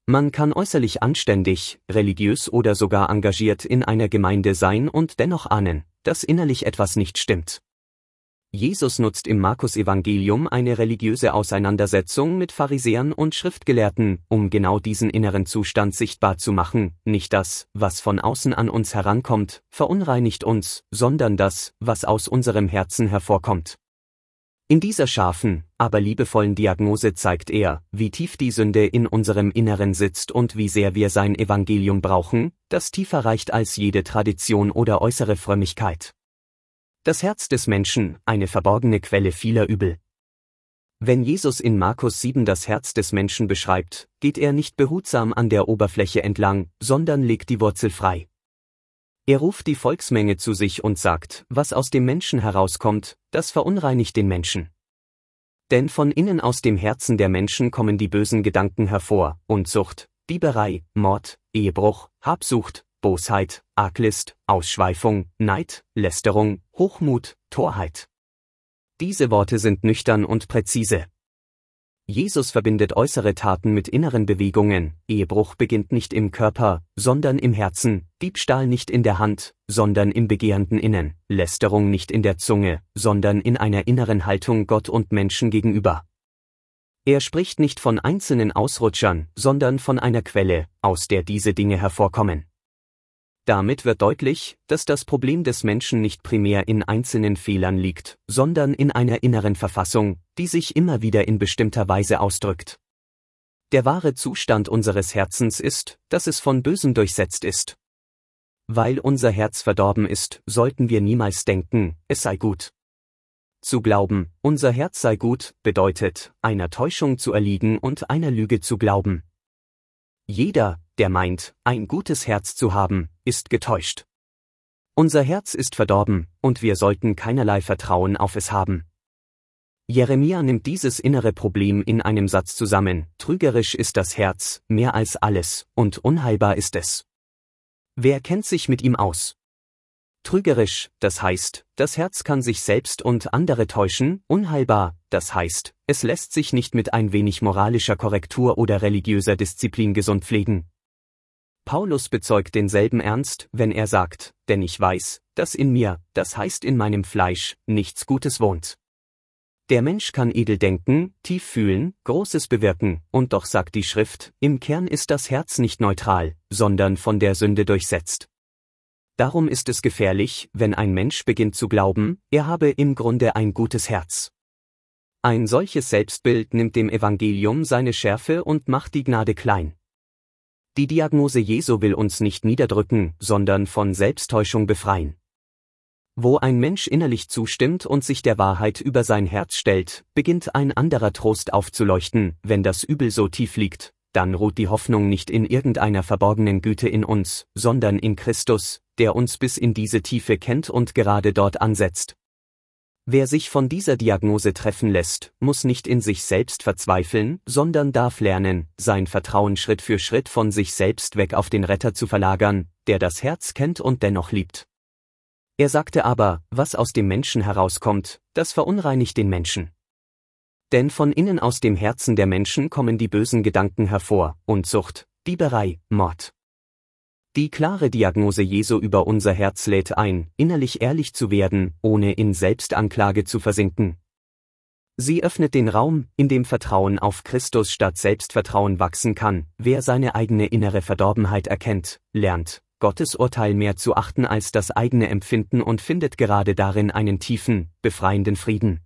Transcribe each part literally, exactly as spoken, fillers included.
Man kann äußerlich anständig, religiös oder sogar engagiert in einer Gemeinde sein und dennoch ahnen, dass innerlich etwas nicht stimmt. Jesus nutzt im Markus-Evangelium eine religiöse Auseinandersetzung mit Pharisäern und Schriftgelehrten, um genau diesen inneren Zustand sichtbar zu machen. Nicht das, was von außen an uns herankommt, verunreinigt uns, sondern das, was aus unserem Herzen hervorkommt. In dieser scharfen, aber liebevollen Diagnose zeigt er, wie tief die Sünde in unserem Inneren sitzt und wie sehr wir sein Evangelium brauchen, das tiefer reicht als jede Tradition oder äußere Frömmigkeit. Das Herz des Menschen, eine verborgene Quelle vieler Übel. Wenn Jesus in Markus sieben das Herz des Menschen beschreibt, geht er nicht behutsam an der Oberfläche entlang, sondern legt die Wurzel frei. Er ruft die Volksmenge zu sich und sagt, was aus dem Menschen herauskommt, das verunreinigt den Menschen. Denn von innen aus dem Herzen der Menschen kommen die bösen Gedanken hervor, Unzucht, Dieberei, Mord, Ehebruch, Habsucht, Bosheit, Arglist, Ausschweifung, Neid, Lästerung, Hochmut, Torheit. Diese Worte sind nüchtern und präzise. Jesus verbindet äußere Taten mit inneren Bewegungen. Ehebruch beginnt nicht im Körper, sondern im Herzen, Diebstahl nicht in der Hand, sondern im begehrenden Innen, Lästerung nicht in der Zunge, sondern in einer inneren Haltung Gott und Menschen gegenüber. Er spricht nicht von einzelnen Ausrutschern, sondern von einer Quelle, aus der diese Dinge hervorkommen. Damit wird deutlich, dass das Problem des Menschen nicht primär in einzelnen Fehlern liegt, sondern in einer inneren Verfassung, die sich immer wieder in bestimmter Weise ausdrückt. Der wahre Zustand unseres Herzens ist, dass es von Bösem durchsetzt ist. Weil unser Herz verdorben ist, sollten wir niemals denken, es sei gut. Zu glauben, unser Herz sei gut, bedeutet, einer Täuschung zu erliegen und einer Lüge zu glauben. Jeder, der meint, ein gutes Herz zu haben, ist getäuscht. Unser Herz ist verdorben, und wir sollten keinerlei Vertrauen auf es haben. Jeremia nimmt dieses innere Problem in einem Satz zusammen: Trügerisch ist das Herz, mehr als alles, und unheilbar ist es. Wer kennt sich mit ihm aus? Trügerisch, das heißt, das Herz kann sich selbst und andere täuschen, unheilbar, das heißt, es lässt sich nicht mit ein wenig moralischer Korrektur oder religiöser Disziplin gesund pflegen. Paulus bezeugt denselben Ernst, wenn er sagt, denn ich weiß, dass in mir, das heißt in meinem Fleisch, nichts Gutes wohnt. Der Mensch kann edel denken, tief fühlen, Großes bewirken, und doch sagt die Schrift, im Kern ist das Herz nicht neutral, sondern von der Sünde durchsetzt. Darum ist es gefährlich, wenn ein Mensch beginnt zu glauben, er habe im Grunde ein gutes Herz. Ein solches Selbstbild nimmt dem Evangelium seine Schärfe und macht die Gnade klein. Die Diagnose Jesu will uns nicht niederdrücken, sondern von Selbsttäuschung befreien. Wo ein Mensch innerlich zustimmt und sich der Wahrheit über sein Herz stellt, beginnt ein anderer Trost aufzuleuchten. Wenn das Übel so tief liegt, dann ruht die Hoffnung nicht in irgendeiner verborgenen Güte in uns, sondern in Christus, der uns bis in diese Tiefe kennt und gerade dort ansetzt. Wer sich von dieser Diagnose treffen lässt, muss nicht in sich selbst verzweifeln, sondern darf lernen, sein Vertrauen Schritt für Schritt von sich selbst weg auf den Retter zu verlagern, der das Herz kennt und dennoch liebt. Er sagte aber, was aus dem Menschen herauskommt, das verunreinigt den Menschen. Denn von innen aus dem Herzen der Menschen kommen die bösen Gedanken hervor, Unzucht, Dieberei, Mord. Die klare Diagnose Jesu über unser Herz lädt ein, innerlich ehrlich zu werden, ohne in Selbstanklage zu versinken. Sie öffnet den Raum, in dem Vertrauen auf Christus statt Selbstvertrauen wachsen kann. Wer seine eigene innere Verdorbenheit erkennt, lernt, Gottes Urteil mehr zu achten als das eigene Empfinden und findet gerade darin einen tiefen, befreienden Frieden.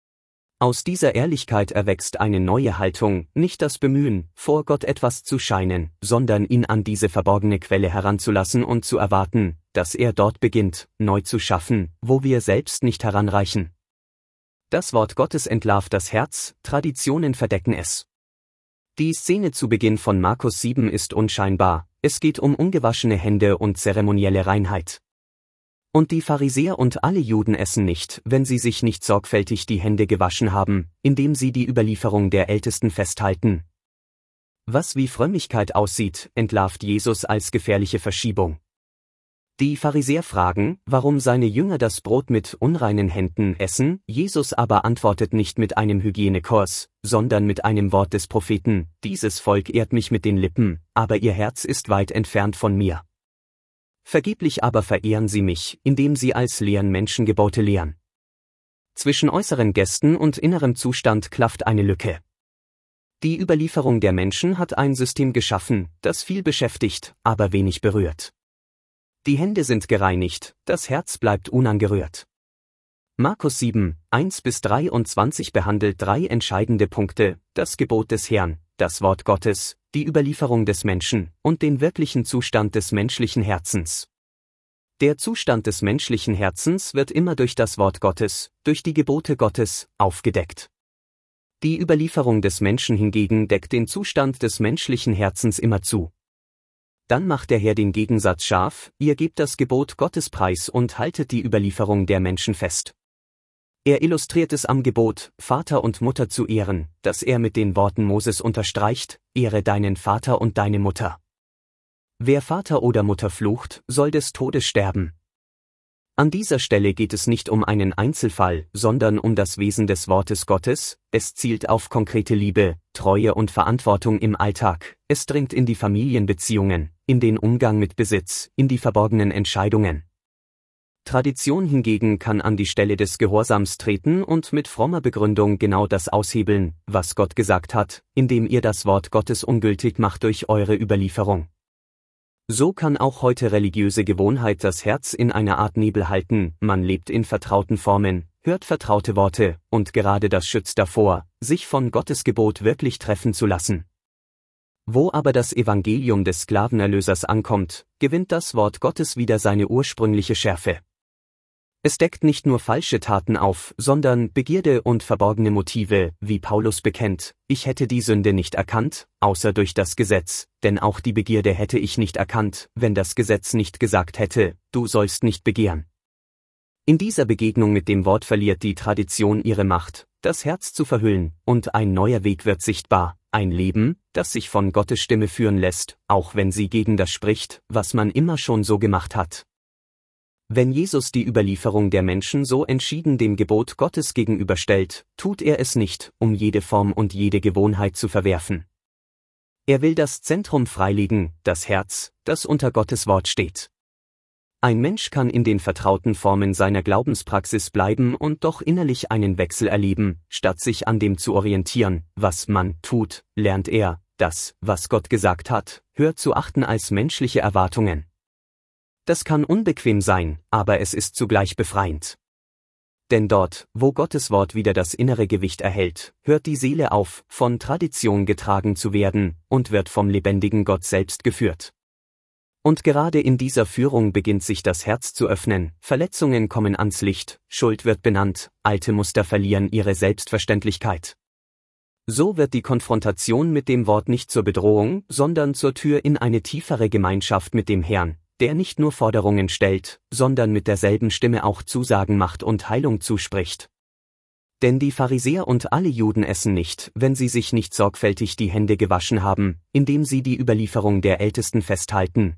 Aus dieser Ehrlichkeit erwächst eine neue Haltung, nicht das Bemühen, vor Gott etwas zu scheinen, sondern ihn an diese verborgene Quelle heranzulassen und zu erwarten, dass er dort beginnt, neu zu schaffen, wo wir selbst nicht heranreichen. Das Wort Gottes entlarvt das Herz, Traditionen verdecken es. Die Szene zu Beginn von Markus sieben ist unscheinbar, es geht um ungewaschene Hände und zeremonielle Reinheit. Und die Pharisäer und alle Juden essen nicht, wenn sie sich nicht sorgfältig die Hände gewaschen haben, indem sie die Überlieferung der Ältesten festhalten. Was wie Frömmigkeit aussieht, entlarvt Jesus als gefährliche Verschiebung. Die Pharisäer fragen, warum seine Jünger das Brot mit unreinen Händen essen, Jesus aber antwortet nicht mit einem Hygienekurs, sondern mit einem Wort des Propheten: Dieses Volk ehrt mich mit den Lippen, aber ihr Herz ist weit entfernt von mir. Vergeblich aber verehren sie mich, indem sie als leeren Menschengebote lehren. Zwischen äußeren Gesten und innerem Zustand klafft eine Lücke. Die Überlieferung der Menschen hat ein System geschaffen, das viel beschäftigt, aber wenig berührt. Die Hände sind gereinigt, das Herz bleibt unangerührt. Markus sieben, eins bis dreiundzwanzig behandelt drei entscheidende Punkte: das Gebot des Herrn, das Wort Gottes, die Überlieferung des Menschen und den wirklichen Zustand des menschlichen Herzens. Der Zustand des menschlichen Herzens wird immer durch das Wort Gottes, durch die Gebote Gottes, aufgedeckt. Die Überlieferung des Menschen hingegen deckt den Zustand des menschlichen Herzens immer zu. Dann macht der Herr den Gegensatz scharf: Ihr gebt das Gebot Gottes preis und haltet die Überlieferung der Menschen fest. Er illustriert es am Gebot, Vater und Mutter zu ehren, das er mit den Worten Moses unterstreicht: Ehre deinen Vater und deine Mutter. Wer Vater oder Mutter flucht, soll des Todes sterben. An dieser Stelle geht es nicht um einen Einzelfall, sondern um das Wesen des Wortes Gottes. Es zielt auf konkrete Liebe, Treue und Verantwortung im Alltag. Es dringt in die Familienbeziehungen, in den Umgang mit Besitz, in die verborgenen Entscheidungen. Tradition hingegen kann an die Stelle des Gehorsams treten und mit frommer Begründung genau das aushebeln, was Gott gesagt hat, indem ihr das Wort Gottes ungültig macht durch eure Überlieferung. So kann auch heute religiöse Gewohnheit das Herz in einer Art Nebel halten: Man lebt in vertrauten Formen, hört vertraute Worte, und gerade das schützt davor, sich von Gottes Gebot wirklich treffen zu lassen. Wo aber das Evangelium des Sklavenerlösers ankommt, gewinnt das Wort Gottes wieder seine ursprüngliche Schärfe. Es deckt nicht nur falsche Taten auf, sondern Begierde und verborgene Motive, wie Paulus bekennt: Ich hätte die Sünde nicht erkannt, außer durch das Gesetz, denn auch die Begierde hätte ich nicht erkannt, wenn das Gesetz nicht gesagt hätte: Du sollst nicht begehren. In dieser Begegnung mit dem Wort verliert die Tradition ihre Macht, das Herz zu verhüllen, und ein neuer Weg wird sichtbar, ein Leben, das sich von Gottes Stimme führen lässt, auch wenn sie gegen das spricht, was man immer schon so gemacht hat. Wenn Jesus die Überlieferung der Menschen so entschieden dem Gebot Gottes gegenüberstellt, tut er es nicht, um jede Form und jede Gewohnheit zu verwerfen. Er will das Zentrum freilegen, das Herz, das unter Gottes Wort steht. Ein Mensch kann in den vertrauten Formen seiner Glaubenspraxis bleiben und doch innerlich einen Wechsel erleben. Statt sich an dem zu orientieren, was man tut, lernt er, das, was Gott gesagt hat, höher zu achten als menschliche Erwartungen. Das kann unbequem sein, aber es ist zugleich befreiend. Denn dort, wo Gottes Wort wieder das innere Gewicht erhält, hört die Seele auf, von Tradition getragen zu werden, und wird vom lebendigen Gott selbst geführt. Und gerade in dieser Führung beginnt sich das Herz zu öffnen, Verletzungen kommen ans Licht, Schuld wird benannt, alte Muster verlieren ihre Selbstverständlichkeit. So wird die Konfrontation mit dem Wort nicht zur Bedrohung, sondern zur Tür in eine tiefere Gemeinschaft mit dem Herrn, der nicht nur Forderungen stellt, sondern mit derselben Stimme auch Zusagen macht und Heilung zuspricht. Denn die Pharisäer und alle Juden essen nicht, wenn sie sich nicht sorgfältig die Hände gewaschen haben, indem sie die Überlieferung der Ältesten festhalten.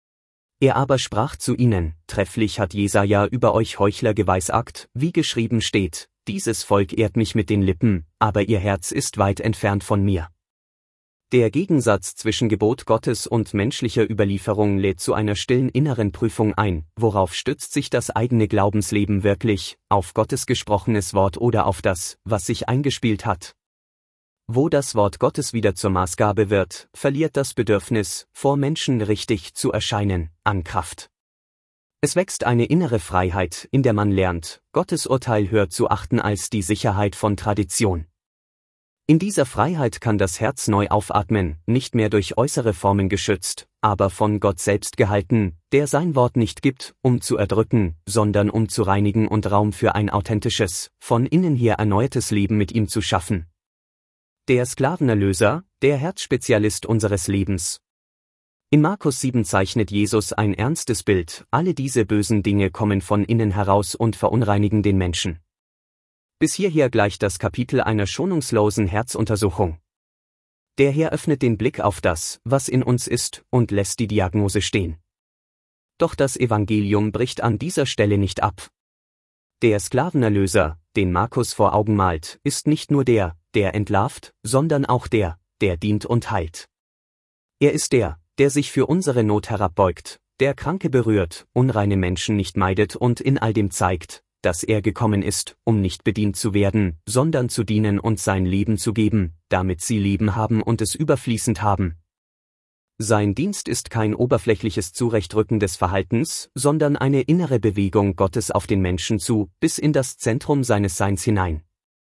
Er aber sprach zu ihnen: Trefflich hat Jesaja über euch Heuchler geweissagt, wie geschrieben steht: Dieses Volk ehrt mich mit den Lippen, aber ihr Herz ist weit entfernt von mir. Der Gegensatz zwischen Gebot Gottes und menschlicher Überlieferung lädt zu einer stillen inneren Prüfung ein: Worauf stützt sich das eigene Glaubensleben wirklich, auf Gottes gesprochenes Wort oder auf das, was sich eingespielt hat? Wo das Wort Gottes wieder zur Maßgabe wird, verliert das Bedürfnis, vor Menschen richtig zu erscheinen, an Kraft. Es wächst eine innere Freiheit, in der man lernt, Gottes Urteil höher zu achten als die Sicherheit von Tradition. In dieser Freiheit kann das Herz neu aufatmen, nicht mehr durch äußere Formen geschützt, aber von Gott selbst gehalten, der sein Wort nicht gibt, um zu erdrücken, sondern um zu reinigen und Raum für ein authentisches, von innen her erneuertes Leben mit ihm zu schaffen. Der Sklavenerlöser, der Herzspezialist unseres Lebens. In Markus sieben zeichnet Jesus ein ernstes Bild: Alle diese bösen Dinge kommen von innen heraus und verunreinigen den Menschen. Bis hierher gleicht das Kapitel einer schonungslosen Herzuntersuchung. Der Herr öffnet den Blick auf das, was in uns ist, und lässt die Diagnose stehen. Doch das Evangelium bricht an dieser Stelle nicht ab. Der Sklavenerlöser, den Markus vor Augen malt, ist nicht nur der, der entlarvt, sondern auch der, der dient und heilt. Er ist der, der sich für unsere Not herabbeugt, der Kranke berührt, unreine Menschen nicht meidet und in all dem zeigt, dass er gekommen ist, um nicht bedient zu werden, sondern zu dienen und sein Leben zu geben, damit sie Leben haben und es überfließend haben. Sein Dienst ist kein oberflächliches Zurechtrücken des Verhaltens, sondern eine innere Bewegung Gottes auf den Menschen zu, bis in das Zentrum seines Seins hinein.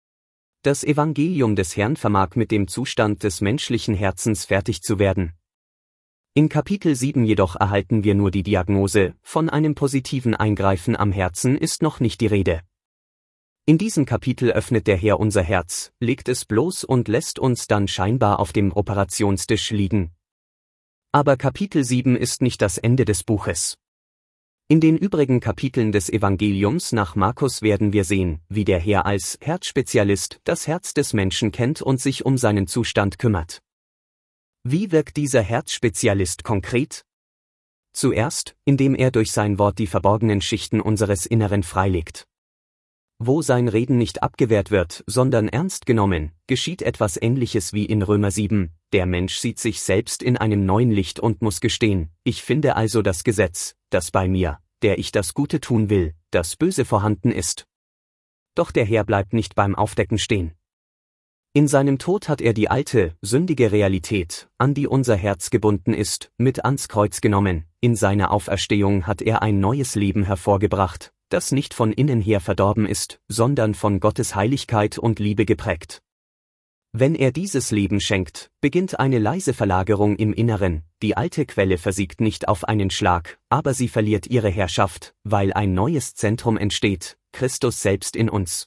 Das Evangelium des Herrn vermag mit dem Zustand des menschlichen Herzens fertig zu werden. In Kapitel sieben jedoch erhalten wir nur die Diagnose, von einem positiven Eingreifen am Herzen ist noch nicht die Rede. In diesem Kapitel öffnet der Herr unser Herz, legt es bloß und lässt uns dann scheinbar auf dem Operationstisch liegen. Aber Kapitel sieben ist nicht das Ende des Buches. In den übrigen Kapiteln des Evangeliums nach Markus werden wir sehen, wie der Herr als Herzspezialist das Herz des Menschen kennt und sich um seinen Zustand kümmert. Wie wirkt dieser Herzspezialist konkret? Zuerst, indem er durch sein Wort die verborgenen Schichten unseres Inneren freilegt. Wo sein Reden nicht abgewehrt wird, sondern ernst genommen, geschieht etwas Ähnliches wie in Römer sieben, der Mensch sieht sich selbst in einem neuen Licht und muss gestehen, ich finde also das Gesetz, das bei mir, der ich das Gute tun will, das Böse vorhanden ist. Doch der Herr bleibt nicht beim Aufdecken stehen. In seinem Tod hat er die alte, sündige Realität, an die unser Herz gebunden ist, mit ans Kreuz genommen, in seiner Auferstehung hat er ein neues Leben hervorgebracht, das nicht von innen her verdorben ist, sondern von Gottes Heiligkeit und Liebe geprägt. Wenn er dieses Leben schenkt, beginnt eine leise Verlagerung im Inneren, die alte Quelle versiegt nicht auf einen Schlag, aber sie verliert ihre Herrschaft, weil ein neues Zentrum entsteht, Christus selbst in uns.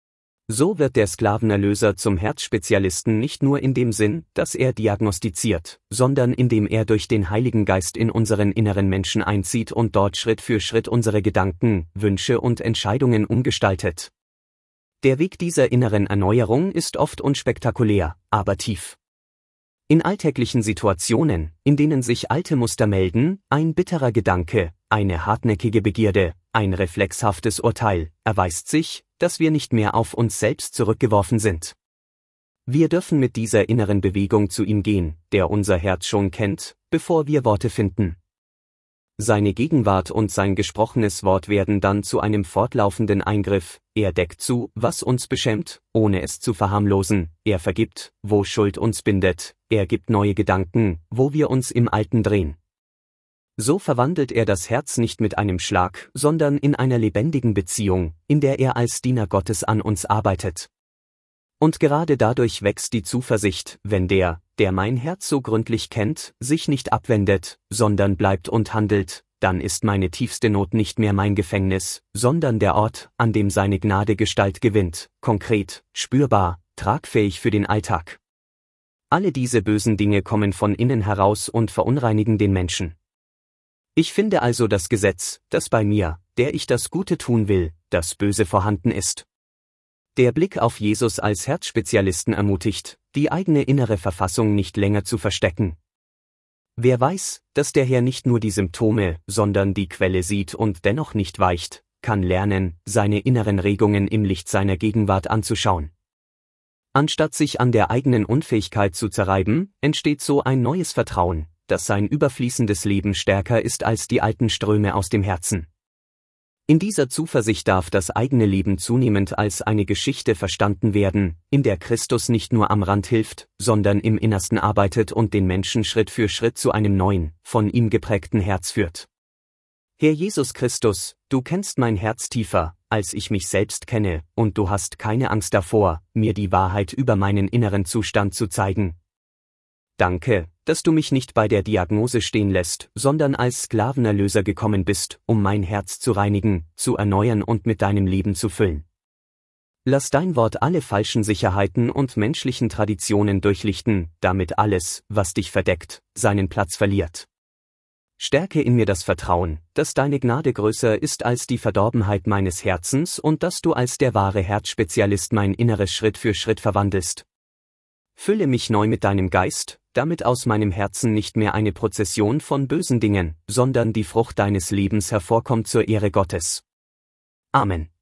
So wird der Sklavenerlöser zum Herzspezialisten nicht nur in dem Sinn, dass er diagnostiziert, sondern indem er durch den Heiligen Geist in unseren inneren Menschen einzieht und dort Schritt für Schritt unsere Gedanken, Wünsche und Entscheidungen umgestaltet. Der Weg dieser inneren Erneuerung ist oft unspektakulär, aber tief. In alltäglichen Situationen, in denen sich alte Muster melden, ein bitterer Gedanke, eine hartnäckige Begierde, ein reflexhaftes Urteil, erweist sich, dass wir nicht mehr auf uns selbst zurückgeworfen sind. Wir dürfen mit dieser inneren Bewegung zu ihm gehen, der unser Herz schon kennt, bevor wir Worte finden. Seine Gegenwart und sein gesprochenes Wort werden dann zu einem fortlaufenden Eingriff, er deckt zu, was uns beschämt, ohne es zu verharmlosen, er vergibt, wo Schuld uns bindet, er gibt neue Gedanken, wo wir uns im Alten drehen. So verwandelt er das Herz nicht mit einem Schlag, sondern in einer lebendigen Beziehung, in der er als Diener Gottes an uns arbeitet. Und gerade dadurch wächst die Zuversicht, wenn der, der mein Herz so gründlich kennt, sich nicht abwendet, sondern bleibt und handelt, dann ist meine tiefste Not nicht mehr mein Gefängnis, sondern der Ort, an dem seine Gnade Gestalt gewinnt, konkret, spürbar, tragfähig für den Alltag. Alle diese bösen Dinge kommen von innen heraus und verunreinigen den Menschen. Ich finde also das Gesetz, das bei mir, der ich das Gute tun will, das Böse vorhanden ist. Der Blick auf Jesus als Herzspezialisten ermutigt, die eigene innere Verfassung nicht länger zu verstecken. Wer weiß, dass der Herr nicht nur die Symptome, sondern die Quelle sieht und dennoch nicht weicht, kann lernen, seine inneren Regungen im Licht seiner Gegenwart anzuschauen. Anstatt sich an der eigenen Unfähigkeit zu zerreiben, entsteht so ein neues Vertrauen, dass sein überfließendes Leben stärker ist als die alten Ströme aus dem Herzen. In dieser Zuversicht darf das eigene Leben zunehmend als eine Geschichte verstanden werden, in der Christus nicht nur am Rand hilft, sondern im Innersten arbeitet und den Menschen Schritt für Schritt zu einem neuen, von ihm geprägten Herz führt. Herr Jesus Christus, du kennst mein Herz tiefer, als ich mich selbst kenne, und du hast keine Angst davor, mir die Wahrheit über meinen inneren Zustand zu zeigen. Danke, dass du mich nicht bei der Diagnose stehen lässt, sondern als Sklavenerlöser gekommen bist, um mein Herz zu reinigen, zu erneuern und mit deinem Leben zu füllen. Lass dein Wort alle falschen Sicherheiten und menschlichen Traditionen durchlichten, damit alles, was dich verdeckt, seinen Platz verliert. Stärke in mir das Vertrauen, dass deine Gnade größer ist als die Verdorbenheit meines Herzens und dass du als der wahre Herzspezialist mein Inneres Schritt für Schritt verwandelst. Fülle mich neu mit deinem Geist, damit aus meinem Herzen nicht mehr eine Prozession von bösen Dingen, sondern die Frucht deines Lebens hervorkommt zur Ehre Gottes. Amen.